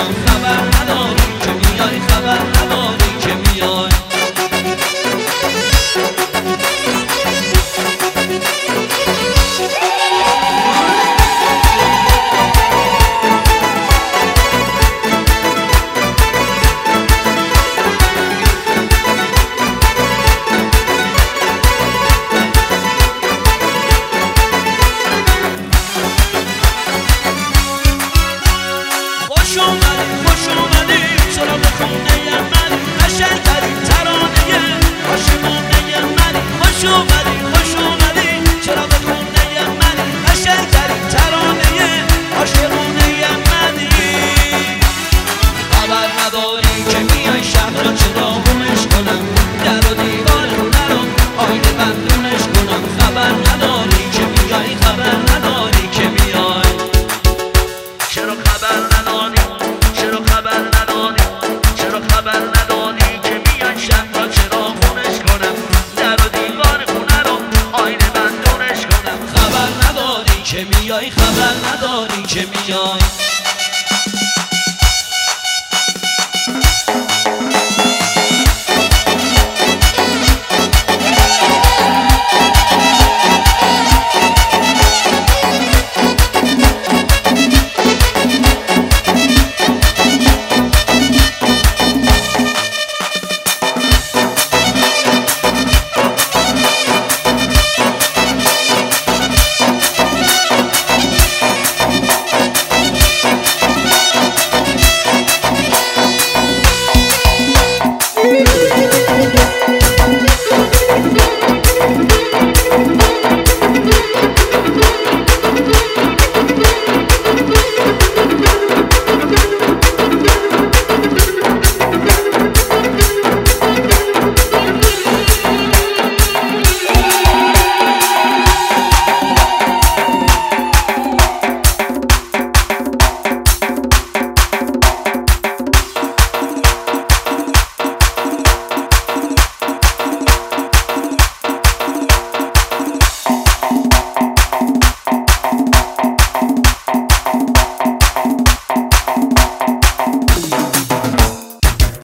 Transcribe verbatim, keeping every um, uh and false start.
کنم خبر نداری که میای، خبر نداری که میای. خوش اومدی خوش اومدی سراغ خونه من، قشنگ‌ترین ترانه عاشقانه من. خوش اومدی خوش اومدی سراغ خونه من، قشنگ‌ترین ترانه عاشقانه منی. خبر نداری که میای شب را چراغونش کنم، در و دیوار خونه رو آینه بندونش کنم. خبر نداری که میای، خبر نداری که میای. چرا خبر نداری